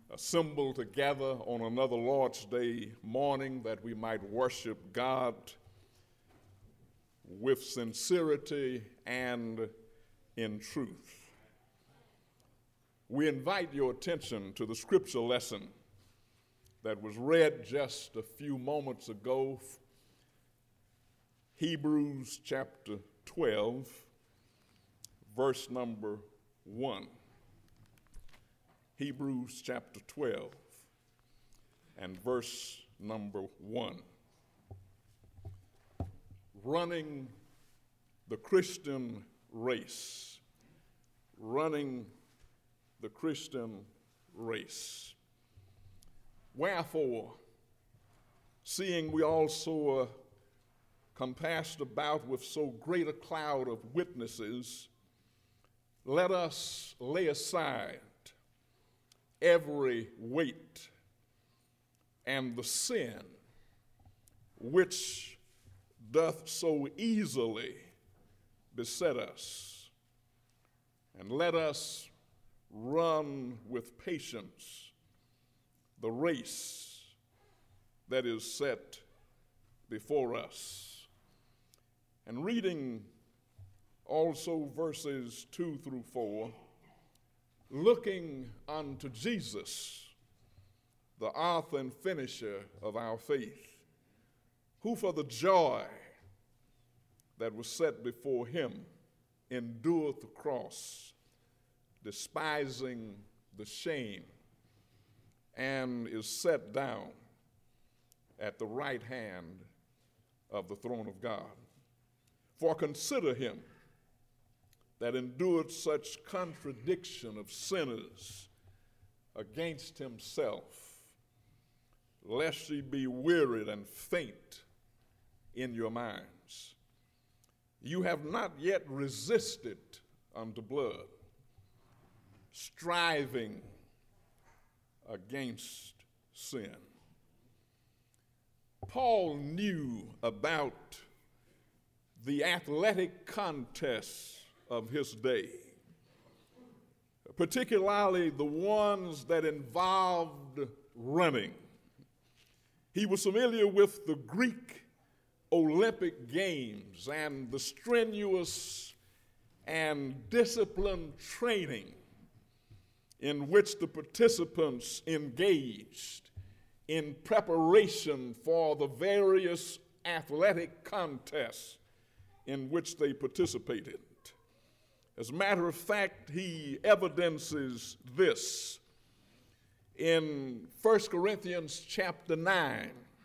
assembled together on another Lord's Day morning that we might worship God with sincerity and in truth. We invite your attention to the scripture lesson that was read just a few moments ago, Hebrews chapter 12, verse number 1. Hebrews chapter 12 and verse number 1. Running the Christian race. Running the Christian race. Wherefore, seeing we also are compassed about with so great a cloud of witnesses, let us lay aside every weight and the sin which doth so easily beset us, and let us run with patience the race that is set before us. And reading also verses 2 through 4, looking unto Jesus, the author and finisher of our faith, who for the joy that was set before him endured the cross, despising the shame, and is set down at the right hand of the throne of God. For consider him that endured such contradiction of sinners against himself, lest ye be wearied and faint in your minds. You have not yet resisted unto blood, striving against sin. Paul knew about the athletic contests of his day, particularly the ones that involved running. He was familiar with the Greek Olympic Games and the strenuous and disciplined training in which the participants engaged in preparation for the various athletic contests in which they participated. As a matter of fact, he evidences this in 1 Corinthians chapter 9,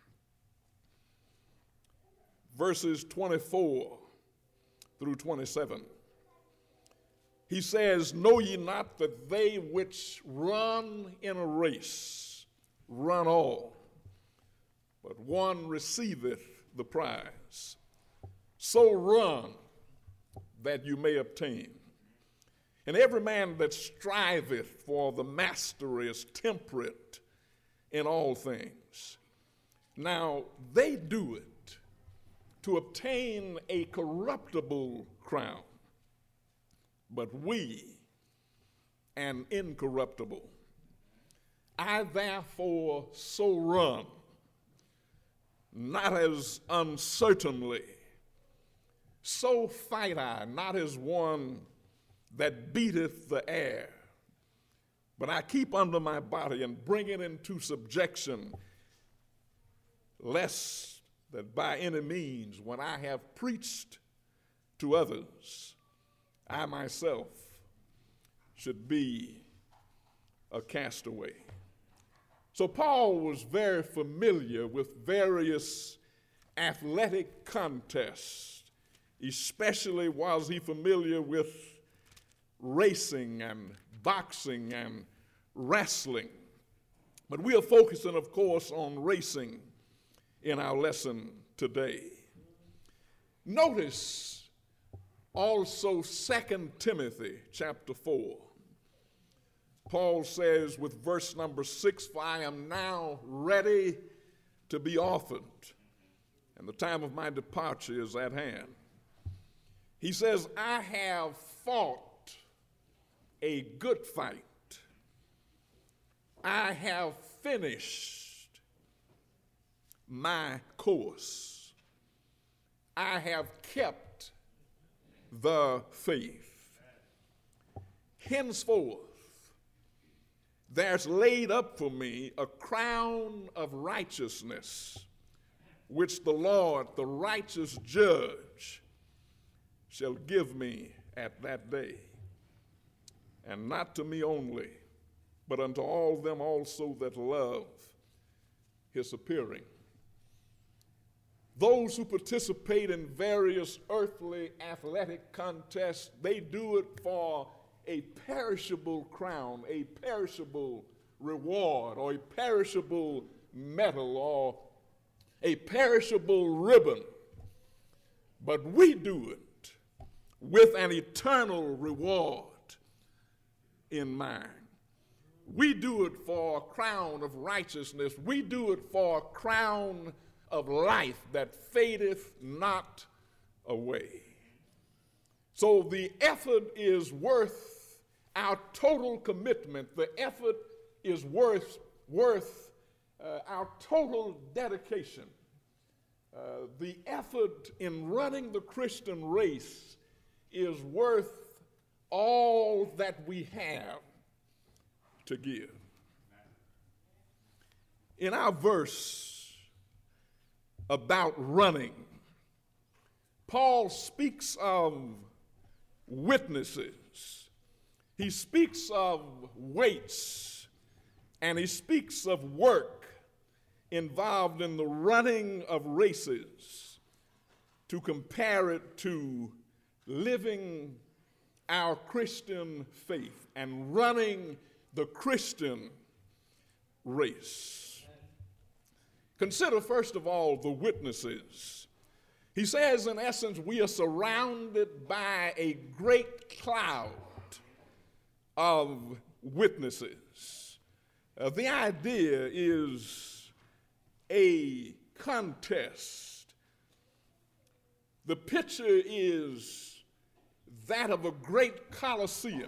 verses 24 through 27. He says, Know ye not that they which run in a race run all, but one receiveth the prize. So run that you may obtain. And every man that striveth for the mastery is temperate in all things. Now they do it to obtain a corruptible crown, but we an incorruptible. I therefore so run, not as uncertainly, so fight I, not as one that beateth the air, but I keep under my body and bring it into subjection, lest that by any means, when I have preached to others, I myself should be a castaway. So Paul was very familiar with various athletic contests, especially was he familiar with racing and boxing and wrestling. But we are focusing, of course, on racing in our lesson today. Notice also 2 Timothy chapter 4. Paul says with verse number 6, For I am now ready to be offered, and the time of my departure is at hand. He says, I have fought a good fight. I have finished my course. I have kept the faith. Henceforth, there's laid up for me a crown of righteousness, which the Lord, the righteous judge, shall give me at that day. And not to me only, but unto all them also that love his appearing. Those who participate in various earthly athletic contests, they do it for a perishable crown, a perishable reward, or a perishable medal, or a perishable ribbon. But we do it with an eternal reward in mind. We do it for a crown of righteousness. We do it for a crown of life that fadeth not away. So the effort is worth our total commitment. The effort is worth our total dedication. The effort in running the Christian race is worth all that we have to give. In our verse about running, Paul speaks of witnesses. He speaks of weights, and he speaks of work involved in the running of races, to compare it to living our Christian faith and running the Christian race. Consider, first of all, the witnesses. He says, in essence, we are surrounded by a great cloud of witnesses. The idea is a contest. The picture is that of a great coliseum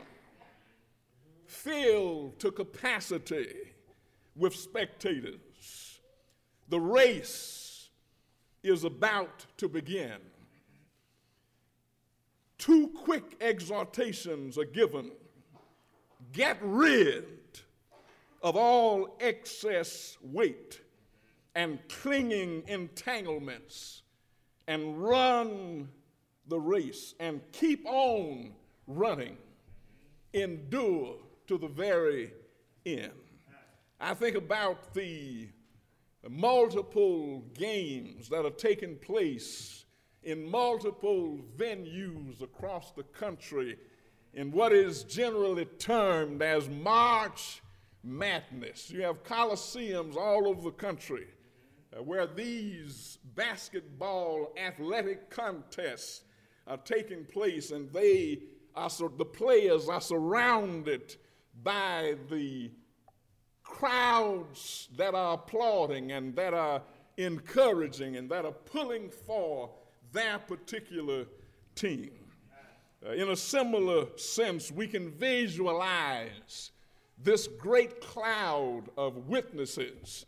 filled to capacity with spectators. The race is about to begin. Two quick exhortations are given. Get rid of all excess weight and clinging entanglements, and run the race and keep on running. Endure to the very end. I think about the multiple games that are taking place in multiple venues across the country in what is generally termed as March Madness. You have coliseums all over the country where these basketball athletic contests are taking place, and the players are surrounded by the crowds that are applauding and that are encouraging and that are pulling for their particular team. In a similar sense, we can visualize this great cloud of witnesses,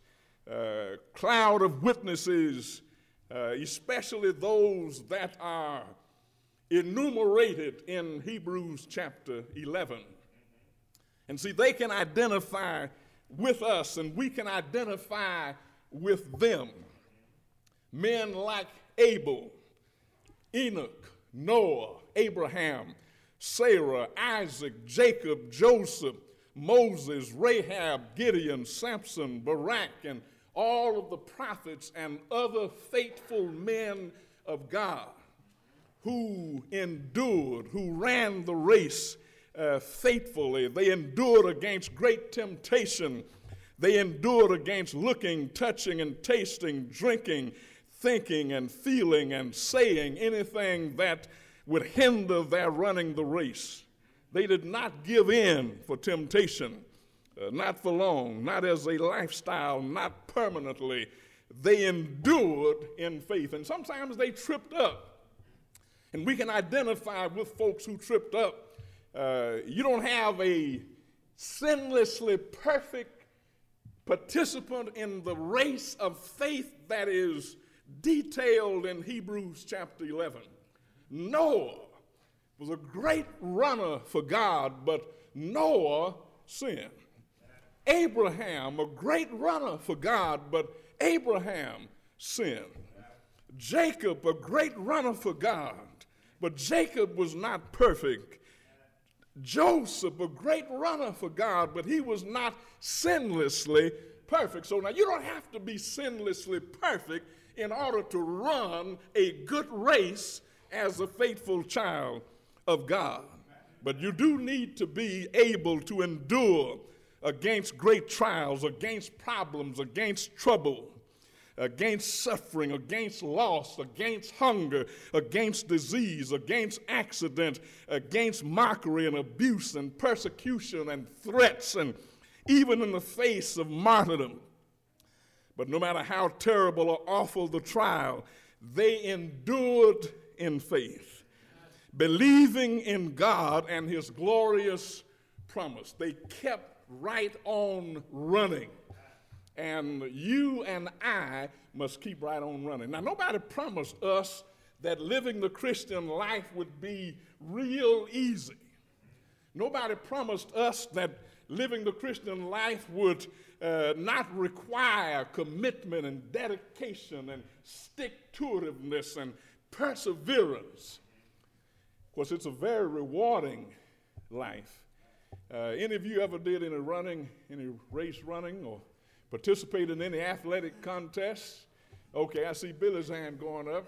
especially those that are enumerated in Hebrews chapter 11. And see, they can identify with us, and we can identify with them. Men like Abel, Enoch, Noah, Abraham, Sarah, Isaac, Jacob, Joseph, Moses, Rahab, Gideon, Samson, Barak, and all of the prophets and other faithful men of God who endured, who ran the race faithfully. They endured against great temptation. They endured against looking, touching, and tasting, drinking, thinking, and feeling, and saying anything that would hinder their running the race. They did not give in for temptation, not for long, not as a lifestyle, not permanently. They endured in faith, and sometimes they tripped up. And we can identify with folks who tripped up. You don't have a sinlessly perfect participant in the race of faith that is detailed in Hebrews chapter 11. Noah was a great runner for God, but Noah sinned. Abraham, a great runner for God, but Abraham sinned. Jacob, a great runner for God, but Jacob was not perfect. Joseph, a great runner for God, but he was not sinlessly perfect. So now you don't have to be sinlessly perfect in order to run a good race as a faithful child of God. But you do need to be able to endure against great trials, against problems, against trouble, against suffering, against loss, against hunger, against disease, against accident, against mockery and abuse and persecution and threats, and even in the face of martyrdom. But no matter how terrible or awful the trial, they endured in faith, believing in God and his glorious promise. They kept right on running. And you and I must keep right on running. Now, nobody promised us that living the Christian life would be real easy. Nobody promised us that living the Christian life would not require commitment and dedication and stick-to-itiveness and perseverance. Of course, it's a very rewarding life. Any of you ever did any running, any race running, or participated in any athletic contests? Okay, I see Billy's hand going up.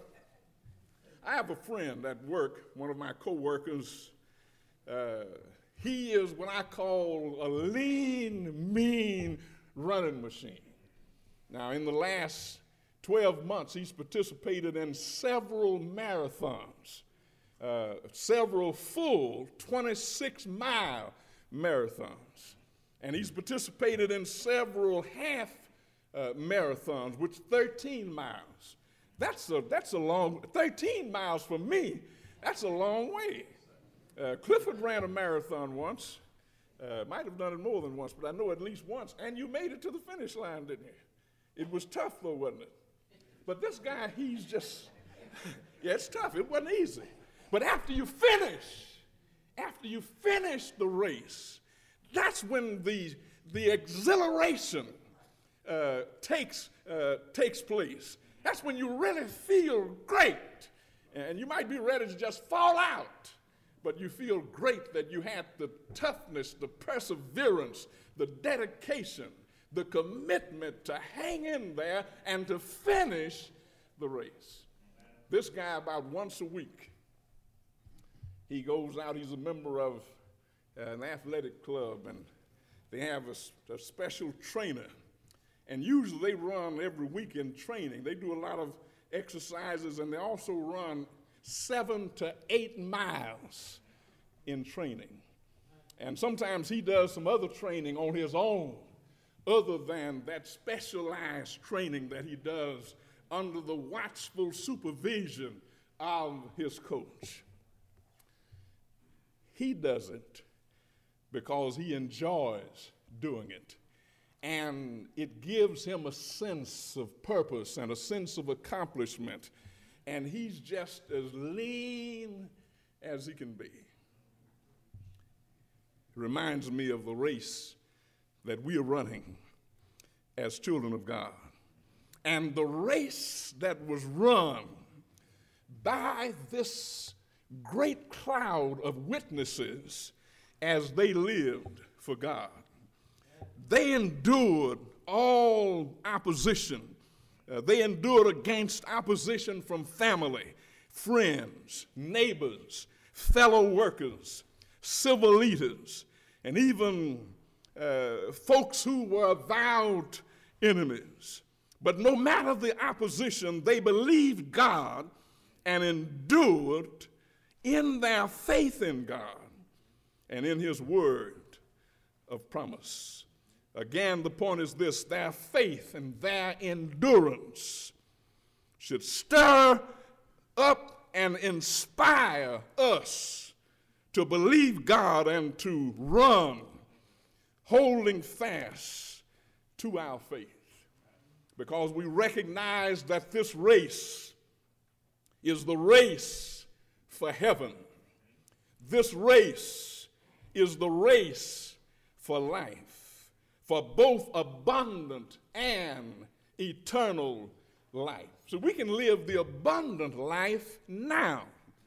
I have a friend at work, one of my co-workers. He is what I call a lean, mean running machine. Now, in the last 12 months, he's participated in several marathons, several full 26-mile marathons. And he's participated in several half marathons, which 13 miles. That's a long, 13 miles for me, that's a long way. Clifford ran a marathon once. Might have done it more than once, but I know at least once. And you made it to the finish line, didn't you? It was tough, though, wasn't it? But this guy, he's just, yeah, it's tough. It wasn't easy. But after you finish the race, that's when the exhilaration takes place. That's when you really feel great. And you might be ready to just fall out, but you feel great that you had the toughness, the perseverance, the dedication, the commitment to hang in there and to finish the race. This guy, about once a week, he goes out, he's a member of an athletic club, and they have a special trainer. And usually they run every week in training. They do a lot of exercises, and they also run 7 to 8 miles in training. And sometimes he does some other training on his own, other than that specialized training that he does under the watchful supervision of his coach. He does it because he enjoys doing it. And it gives him a sense of purpose and a sense of accomplishment. And he's just as lean as he can be. It reminds me of the race that we are running as children of God. And the race that was run by this great cloud of witnesses as they lived for God. They endured all opposition. They endured against opposition from family, friends, neighbors, fellow workers, civil leaders, and even folks who were avowed enemies. But no matter the opposition, they believed God and endured in their faith in God and in his word of promise. Again, the point is this: their faith and their endurance should stir up and inspire us to believe God and to run, holding fast to our faith, because we recognize that this race is the race for heaven. This race is the race for life, for both abundant and eternal life. So we can live the abundant life now.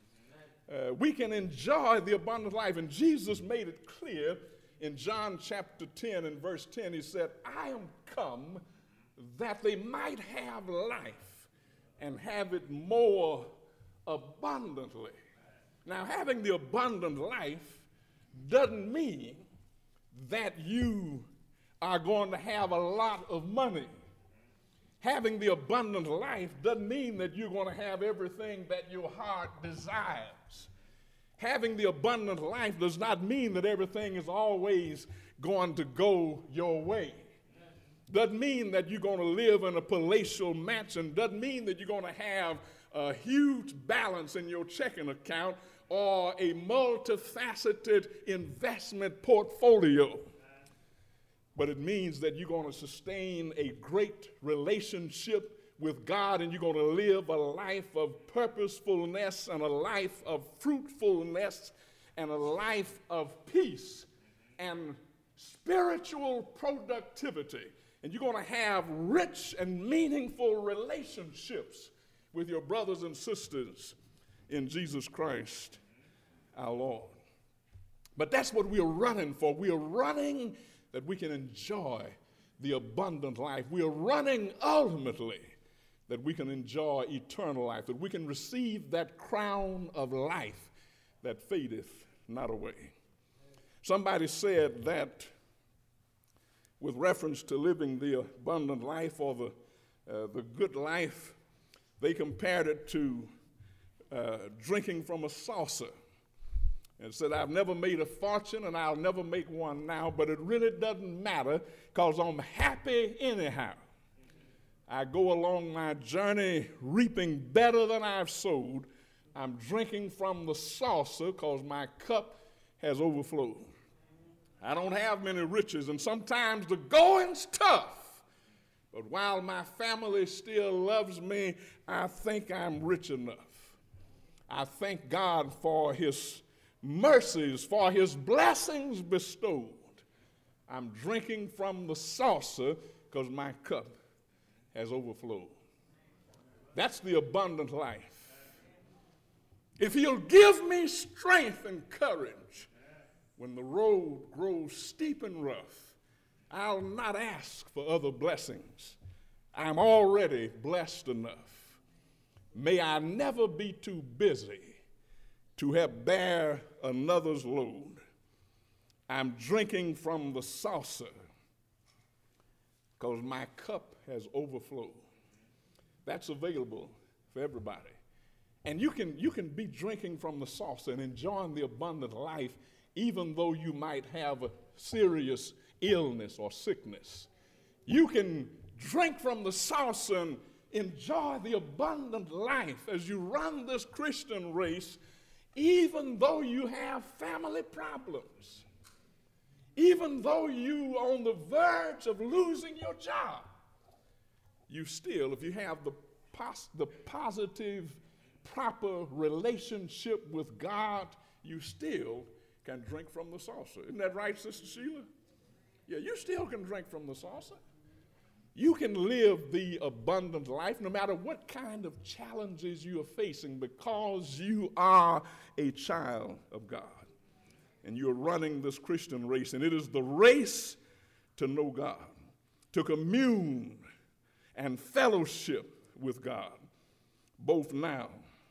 We can enjoy the abundant life. And Jesus made it clear in John chapter 10 and verse 10. He said, I am come that they might have life and have it more abundantly. Now, having the abundant life doesn't mean that you are going to have a lot of money. Having the abundant life doesn't mean that you're going to have everything that your heart desires. Having the abundant life does not mean that everything is always going to go your way. Doesn't mean that you're going to live in a palatial mansion. Doesn't mean that you're going to have a huge balance in your checking account or a multifaceted investment portfolio. But it means that you're going to sustain a great relationship with God, and you're going to live a life of purposefulness and a life of fruitfulness and a life of peace and spiritual productivity. And you're going to have rich and meaningful relationships with your brothers and sisters in Jesus Christ, our Lord. But that's what we are running for. We are running that we can enjoy the abundant life. We are running ultimately that we can enjoy eternal life, that we can receive that crown of life that fadeth not away. Somebody said that with reference to living the abundant life or the good life, they compared it to drinking from a saucer. And said, I've never made a fortune and I'll never make one now, but it really doesn't matter because I'm happy anyhow. I go along my journey reaping better than I've sowed. I'm drinking from the saucer because my cup has overflowed. I don't have many riches, and sometimes the going's tough. But while my family still loves me, I think I'm rich enough. I thank God for his mercies, for his blessings bestowed. I'm drinking from the saucer because my cup has overflowed. That's the abundant life. If he'll give me strength and courage when the road grows steep and rough, I'll not ask for other blessings. I'm already blessed enough. May I never be too busy to help bear another's load. I'm drinking from the saucer because my cup has overflowed. That's available for everybody. And you can be drinking from the saucer and enjoying the abundant life even though you might have a serious illness or sickness. You can drink from the saucer and enjoy the abundant life as you run this Christian race, even though you have family problems, even though you are on the verge of losing your job, you still, if you have the positive, proper relationship with God, you still can drink from the saucer. Isn't that right, Sister Sheila? Yeah, you still can drink from the saucer. You can live the abundant life no matter what kind of challenges you are facing because you are a child of God. And you're running this Christian race, and it is the race to know God, to commune and fellowship with God, both now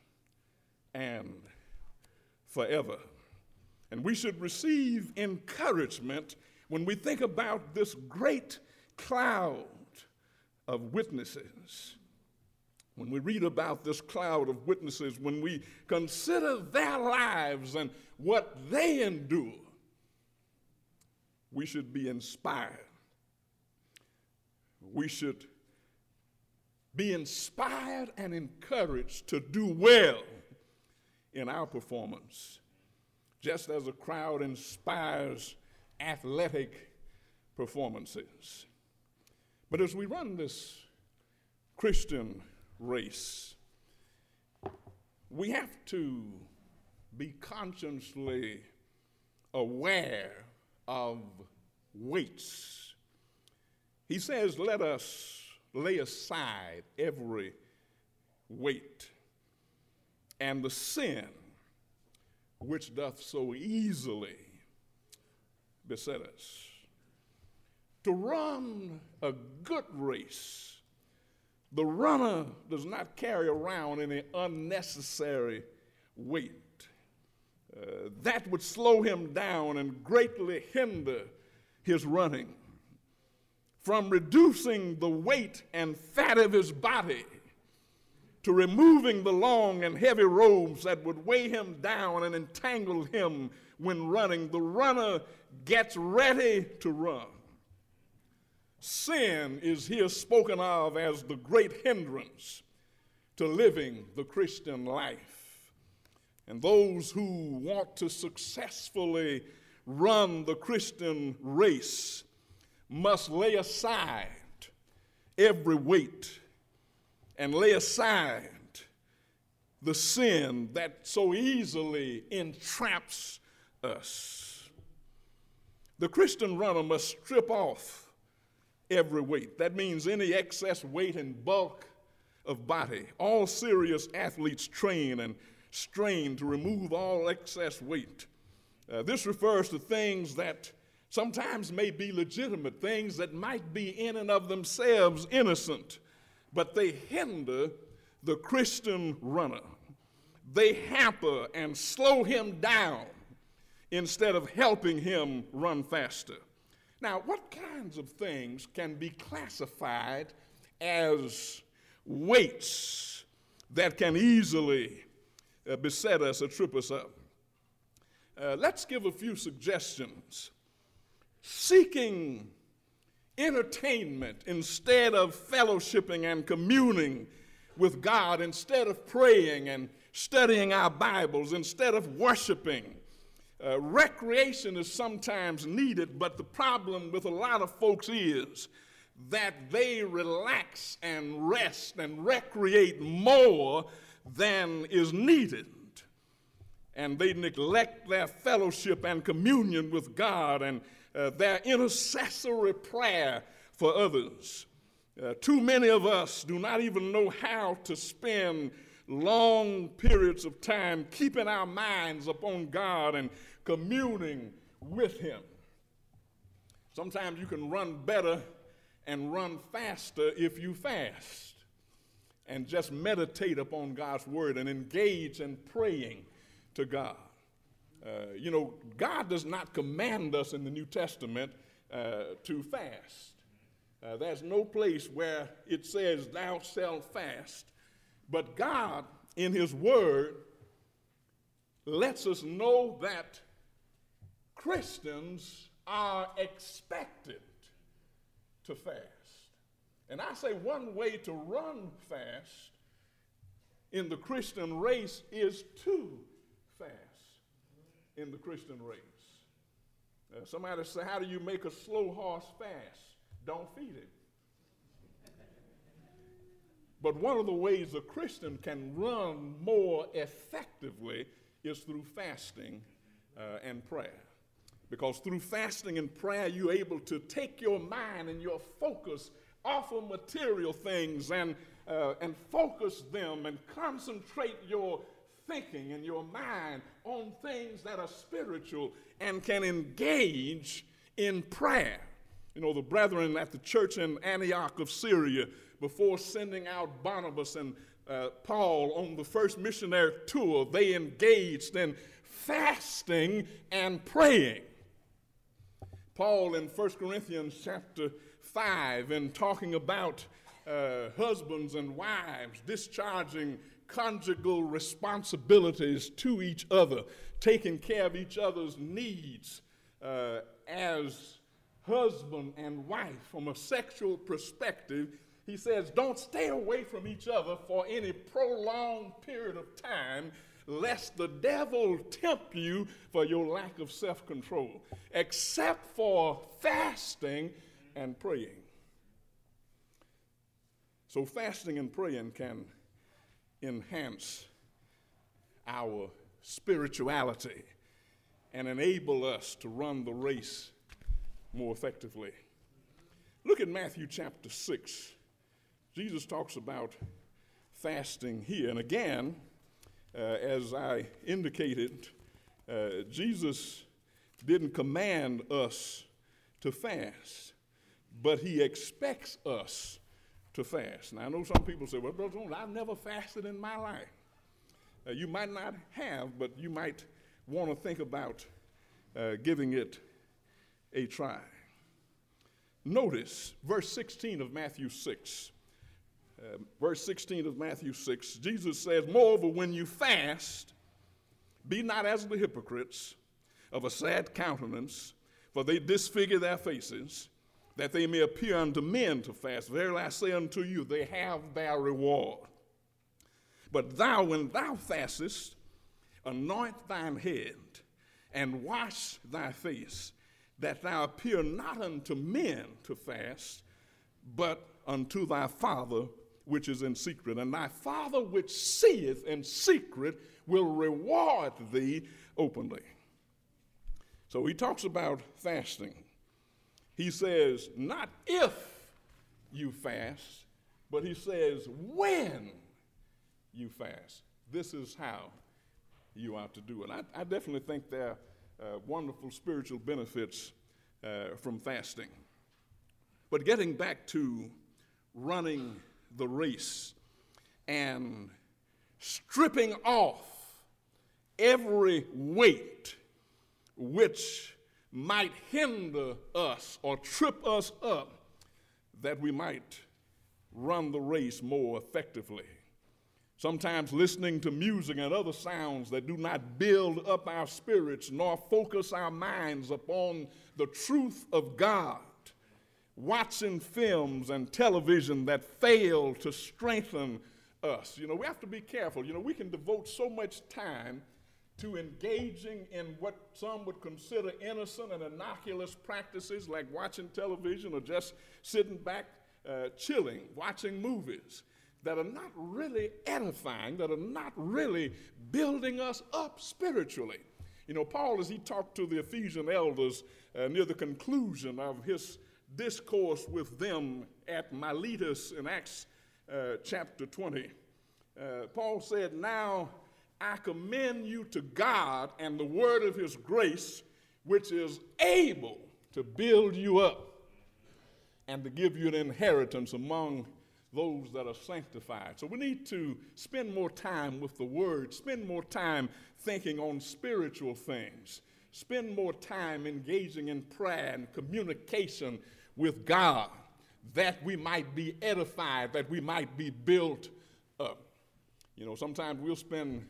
and forever. And we should receive encouragement when we think about this great cloud of witnesses. When we read about this cloud of witnesses, when we consider their lives and what they endure, we should be inspired. We should be inspired and encouraged to do well in our performance, just as a crowd inspires athletic performances. But as we run this Christian race, we have to be consciously aware of weights. He says, let us lay aside every weight and the sin which doth so easily beset us. To run a good race, the runner does not carry around any unnecessary weight. That would slow him down and greatly hinder his running. From reducing the weight and fat of his body to removing the long and heavy robes that would weigh him down and entangle him when running, the runner gets ready to run. Sin is here spoken of as the great hindrance to living the Christian life. And those who want to successfully run the Christian race must lay aside every weight and lay aside the sin that so easily entraps us. The Christian runner must strip off every weight. That means any excess weight and bulk of body. All serious athletes train and strain to remove all excess weight. This refers to things that sometimes may be legitimate, things that might be in and of themselves innocent, but they hinder the Christian runner. They hamper and slow him down instead of helping him run faster. Now, what kinds of things can be classified as weights that can easily beset us or trip us up? Let's give a few suggestions. Seeking entertainment instead of fellowshipping and communing with God, instead of praying and studying our Bibles, instead of worshiping. Recreation is sometimes needed, but the problem with a lot of folks is that they relax and rest and recreate more than is needed. And they neglect their fellowship and communion with God and their intercessory prayer for others. Too many of us do not even know how to spend long periods of time keeping our minds upon God and communing with Him. Sometimes you can run better and run faster if you fast and just meditate upon God's word and engage in praying to God. God does not command us in the New Testament to fast. There's no place where it says, thou shalt fast. But God, in His word, lets us know that Christians are expected to fast. And I say one way to run fast in the Christian race is to fast in the Christian race. Somebody say, how do you make a slow horse fast? Don't feed it. But one of the ways a Christian can run more effectively is through fasting and prayer. Because through fasting and prayer, you're able to take your mind and your focus off of material things and focus them and concentrate your thinking and your mind on things that are spiritual and can engage in prayer. You know, the brethren at the church in Antioch of Syria, before sending out Barnabas and Paul on the first missionary tour, they engaged in fasting and praying. Paul in 1 Corinthians chapter 5, in talking about husbands and wives discharging conjugal responsibilities to each other, taking care of each other's needs as husband and wife from a sexual perspective, he says, don't stay away from each other for any prolonged period of time, lest the devil tempt you for your lack of self-control, except for fasting and praying. So fasting and praying can enhance our spirituality and enable us to run the race more effectively. Look at Matthew chapter 6. Jesus talks about fasting here. And again, as I indicated, Jesus didn't command us to fast, but he expects us to fast. Now, I know some people say, well, Brother Jones, I've never fasted in my life. You might not have, but you might want to think about giving it a try. Notice verse 16 of Matthew 6. Verse 16 of Matthew 6, Jesus says, moreover, when you fast, be not as the hypocrites of a sad countenance, for they disfigure their faces, that they may appear unto men to fast. Verily I say unto you, they have their reward. But thou, when thou fastest, anoint thine head, and wash thy face, that thou appear not unto men to fast, but unto thy Father which is in secret. And thy Father which seeth in secret will reward thee openly. So he talks about fasting. He says, not if you fast, but he says, when you fast. This is how you ought to do it. I definitely think there are wonderful spiritual benefits from fasting. But getting back to running the race and stripping off every weight which might hinder us or trip us up, that we might run the race more effectively. Sometimes listening to music and other sounds that do not build up our spirits nor focus our minds upon the truth of God. Watching films and television that fail to strengthen us. You know, we have to be careful. You know, we can devote so much time to engaging in what some would consider innocent and innocuous practices like watching television or just sitting back chilling, watching movies that are not really edifying, that are not really building us up spiritually. You know, Paul, as he talked to the Ephesian elders near the conclusion of his discourse with them at Miletus in Acts chapter 20, Paul said, now I commend you to God and the word of his grace, which is able to build you up and to give you an inheritance among those that are sanctified. So we need to spend more time with the word, spend more time thinking on spiritual things, spend more time engaging in prayer and communication with God, that we might be edified, that we might be built up. You know, sometimes we'll spend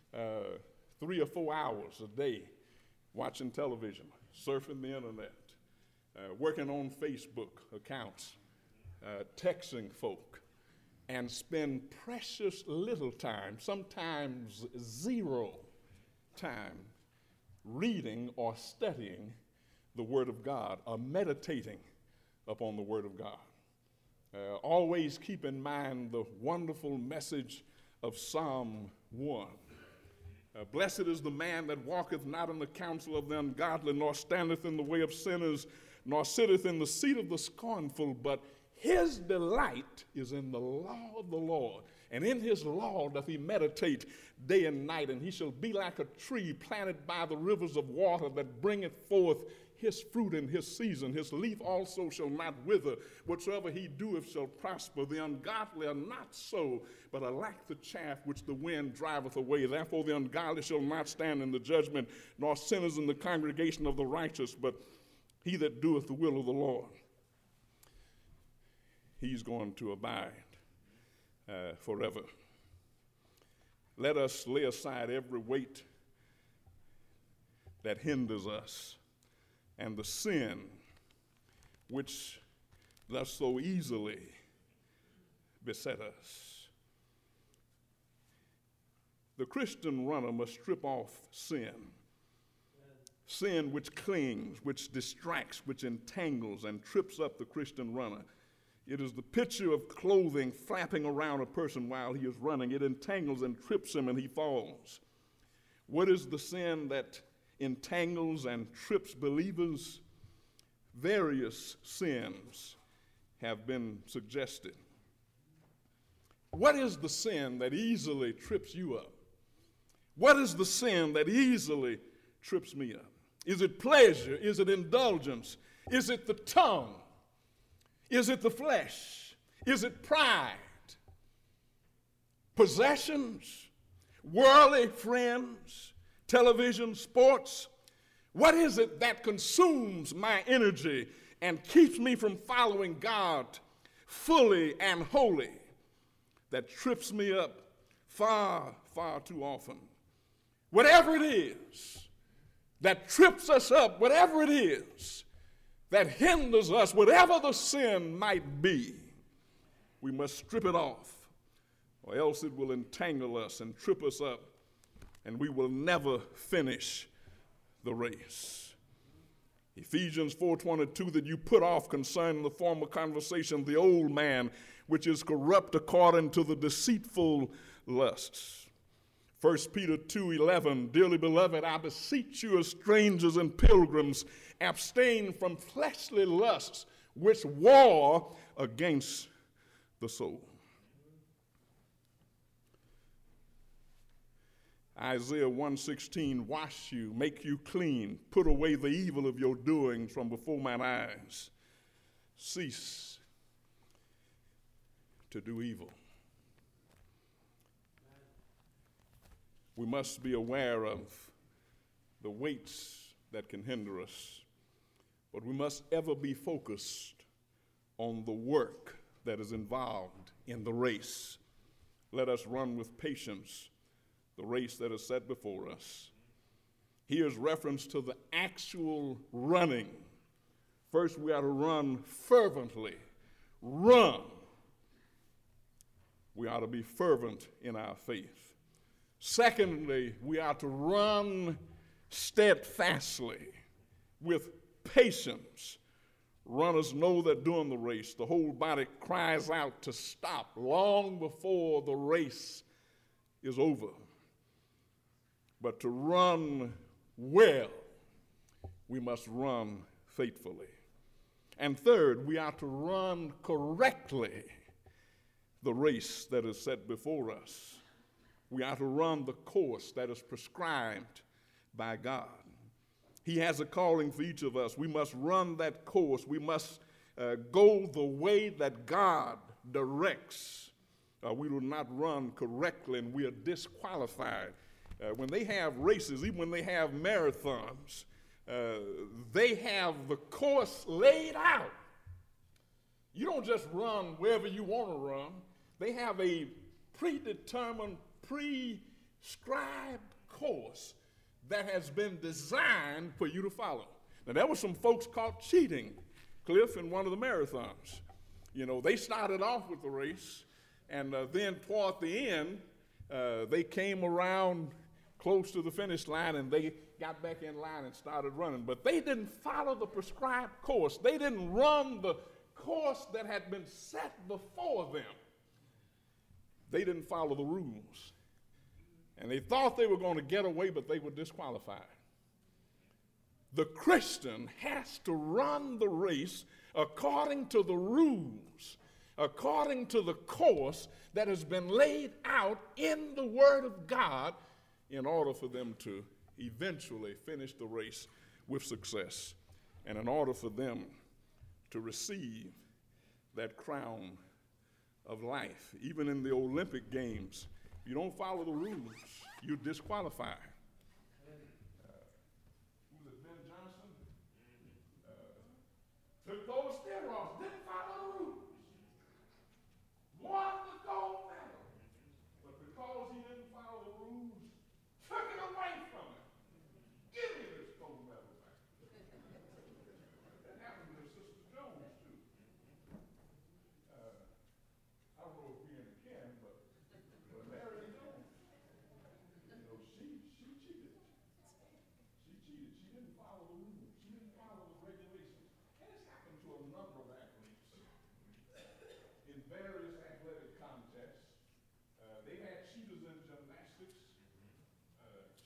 3 or 4 hours a day watching television, surfing the internet, working on Facebook accounts, texting folk, and spend precious little time, sometimes zero time, reading or studying the Word of God or meditating upon the Word of God. Always keep in mind the wonderful message of Psalm 1. Blessed is the man that walketh not in the counsel of the ungodly, nor standeth in the way of sinners, nor sitteth in the seat of the scornful, but his delight is in the law of the Lord, and in his law doth he meditate day and night, and he shall be like a tree planted by the rivers of water that bringeth forth his fruit in his season. His leaf also shall not wither. Whatsoever he doeth shall prosper. The ungodly are not so, but are like the chaff which the wind driveth away. Therefore the ungodly shall not stand in the judgment, nor sinners in the congregation of the righteous, but he that doeth the will of the Lord, he's going to abide forever. Let us lay aside every weight that hinders us and the sin which does so easily beset us. The Christian runner must strip off sin. Sin which clings, which distracts, which entangles and trips up the Christian runner. It is the picture of clothing flapping around a person while he is running. It entangles and trips him and he falls. What is the sin that entangles and trips believers? Various sins have been suggested. What is the sin that easily trips you up? What is the sin that easily trips me up? Is it pleasure? Is it indulgence? Is it the tongue? Is it the flesh? Is it pride? Possessions? Worldly friends? Television? Sports? What is it that consumes my energy and keeps me from following God fully and wholly, that trips me up far, far too often? Whatever it is that trips us up, whatever it is that hinders us, whatever the sin might be, we must strip it off, or else it will entangle us and trip us up, and we will never finish the race. Ephesians 4:22, that you put off concerning the former conversation the old man, which is corrupt according to the deceitful lusts. 1 Peter 2:11, dearly beloved, I beseech you as strangers and pilgrims, abstain from fleshly lusts which war against the soul. Isaiah 1:16, wash you, make you clean, put away the evil of your doings from before mine eyes. Cease to do evil. We must be aware of the weights that can hinder us, but we must ever be focused on the work that is involved in the race. Let us run with patience the race that is set before us. Here's reference to the actual running. First, we ought to run fervently. Run. We ought to be fervent in our faith. Secondly, we are to run steadfastly with patience. Runners know that during the race, the whole body cries out to stop long before the race is over. But to run well, we must run faithfully. And third, we are to run correctly the race that is set before us. We are to run the course that is prescribed by God. He has a calling for each of us. We must run that course. We must go the way that God directs. We will not run correctly and we are disqualified. When they have races, even when they have marathons, they have the course laid out. You don't just run wherever you want to run. They have a predetermined, prescribed course that has been designed for you to follow. Now, there were some folks caught cheating, Cliff, in one of the marathons. You know, they started off with the race, and then toward the end, they came around close to the finish line, and they got back in line and started running. But they didn't follow the prescribed course. They didn't run the course that had been set before them. They didn't follow the rules. And they thought they were going to get away, but they were disqualified. The Christian has to run the race according to the rules, according to the course that has been laid out in the Word of God in order for them to eventually finish the race with success and in order for them to receive that crown of life. Even in the Olympic Games, if you don't follow the rules, you're disqualified. Who's it, Ben Johnson? Took those steroids, didn't follow the rules. Won the gold medal. But because he didn't follow the rules, took it away from him. Give me this gold medal back. That happened to Sister Jones, too. I don't know if we can, but Mary Jones, you know, she cheated. She cheated. She didn't follow the rules. She didn't follow the regulations. And it's happened to a number of athletes.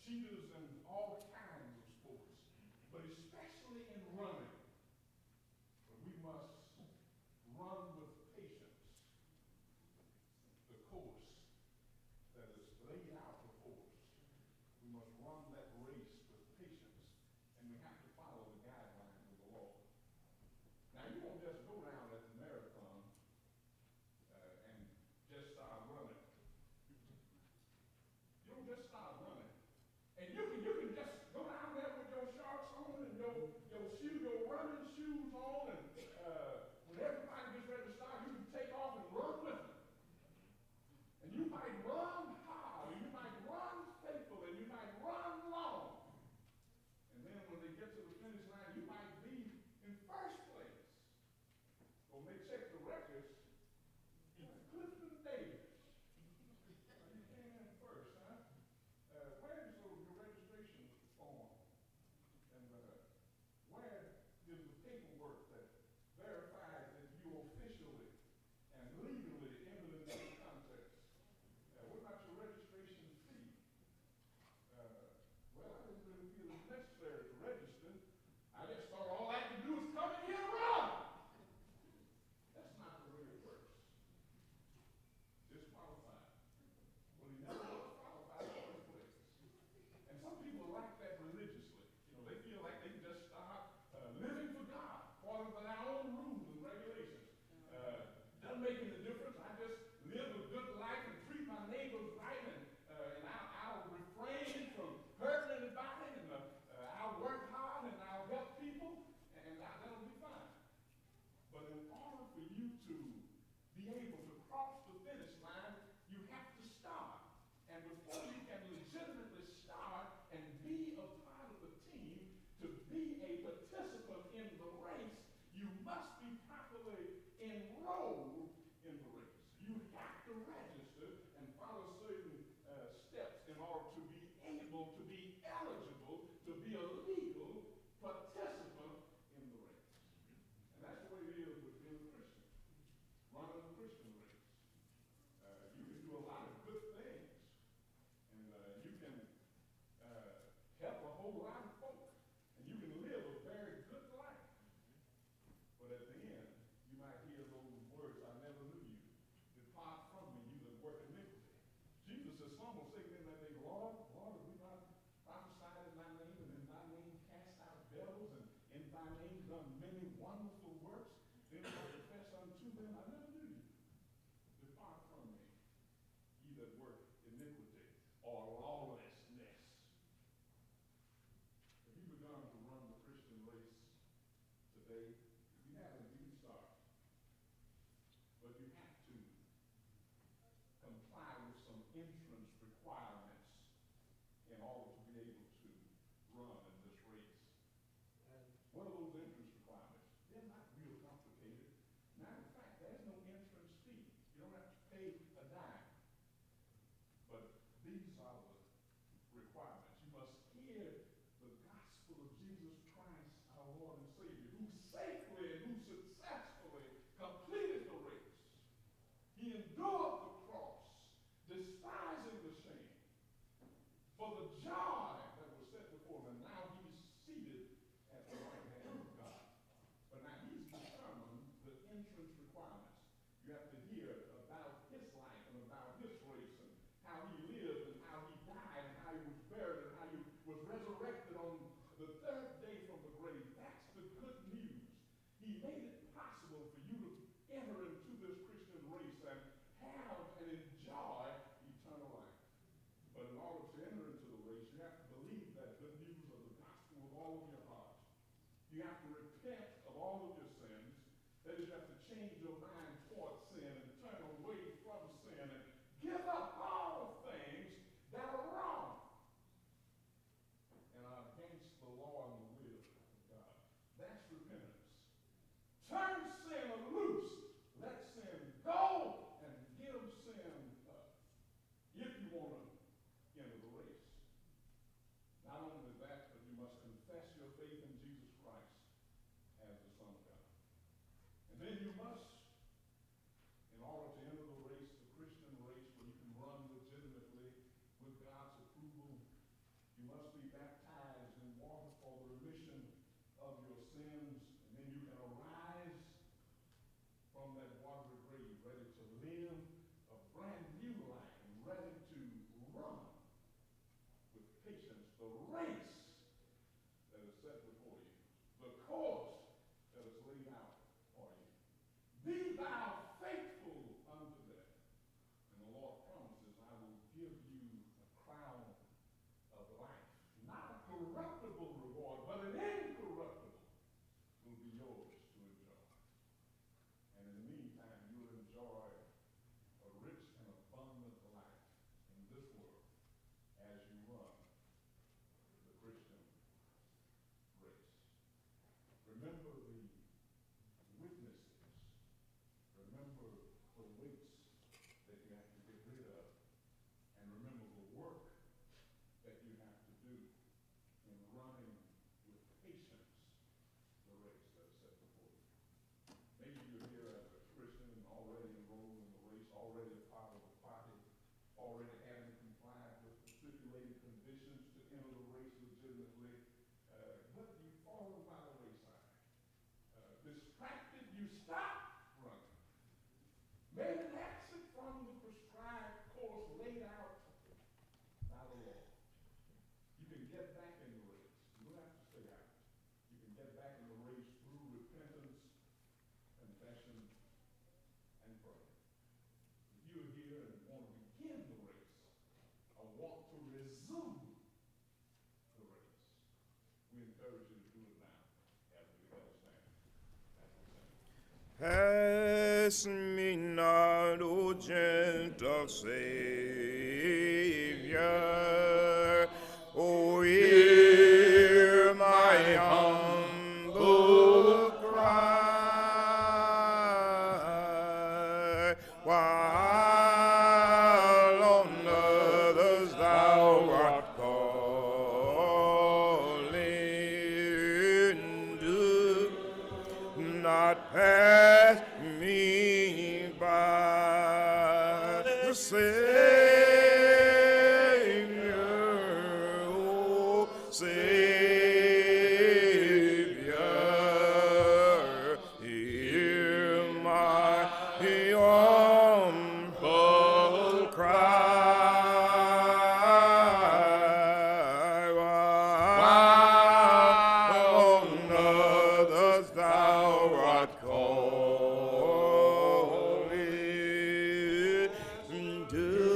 cheaters in all kinds of sports, but especially in running. We must run with patience the course that is laid out before us. We must run that race with patience, and we have to follow the guidelines of the Lord. Now, you won't just go down at the marathon and just start running. You don't just start running. And you can just go down there with your shorts on and your running shoes on, and when everybody gets ready to start, you can take off and run with them. And you might run hard, and you might run faithful, and you might run long. And then when they get to the finish line, you might be in first place. When they check the records, Clifton Davis. You came in first, huh? Where's your registration form? And where is the paperwork that verifies that you officially and legally entered into the contest? What about your registration fee? Well, I didn't really feel it necessary to register. I just thought all I could do is come in here and run. That's not the way it works. Disqualified. Well, he never was qualified in the first place. And some people like that religiously. They feel like they can just start living for God, according to their own rules and regulations. Doesn't make any difference. I just live a good life and treat my neighbors right, and I'll refrain from hurting anybody, and I'll work hard, and I'll help people, and that'll be fine. But in order for you to be able to cross the finish line, you have to start. And before you can legitimately start and be a part of the team, to be a participant in the race, you must be properly enrolled in the race. You have to register and follow certain steps in order to be able to be eligible to be a legal participant in the race. And that's the way it is with being a Christian, running a Christian race. You can do a lot of good things, and you can help a whole lot of folk, and you can live a very good life. But at the end, you might hear those words, "I never knew you. Depart from me, you that work iniquity." Jesus says, some will say in that day, "Lord, Lord, have we not prophesied in thy name, and in thy name cast out devils, and in thy name done many wonderful works? Then will I confess unto them, I never knew you. Depart from me, ye that work iniquity," or lawlessness. Have you begun to run the Christian race today? If you haven't, you can start. But you have to comply with some entrance requirements in order to be able to run in this race. And what are those entrance requirements? They're not real complicated. Matter of fact, there's no entrance fee. You don't have to pay a dime. But these are the requirements. You must hear the gospel of Jesus Christ, our Lord and Savior, who safely and who successfully completed the race. He endured the cross, despising the shame, for the joy that was set before him. Now he's seated at the right hand of God. But now he's determined the entrance requirements. You have to hear about his life and about his race, and how he lived, and how he died, and how he was buried, and how he was resurrected on the third day from the grave. That's the good news. He made it possible for you to enter into this Christian race and have and enjoy eternal life. But in order to enter into the race, you have to believe that good news of the gospel with all of your heart. You have to repent of all of your sins. That is, you have to change your mind towards sin and turn away from sin and give up all things that are wrong and are against the law and the will of God. That's repentance. Turn sin loose. Let sin go and give sin up. If you want to enter the race. Not only that, but you must confess your faith in Jesus Christ as the Son of God. And then you must must be baptized in water for the remission of your sins, and then you can arise from that watery grave, ready to live a brand new life, and ready to run with patience the race that is set before you, the course that is laid out for you. Be thou faithful unto death, and the Lord promises, I will give you a crown of life, not a corruptible reward, but an incorruptible will be yours to enjoy. And in the meantime, you will enjoy a rich and abundant life in this world as you run the Christian race. Remember the witnesses. Remember the weights that you have to get rid of. And remember the work that you have to do in running with patience the race that is set before you. Maybe you're here as a Christian and already enrolled in the race, already a part of the body, already having complied with the stipulated conditions to enter the race legitimately, but you've fallen by the wayside. Distracted, you stop running. Made an exit from the prescribed course laid out by the law. You can get back in the race. You don't have to stay out. You can get back in the race through repentance, confession, and prayer. If you're here and want to begin the race, or want to resume the race, we encourage you to do it now as we all stand. Pass me not, O gentle Savior, O hear my humble cry, while on others thou art calling, do not pass me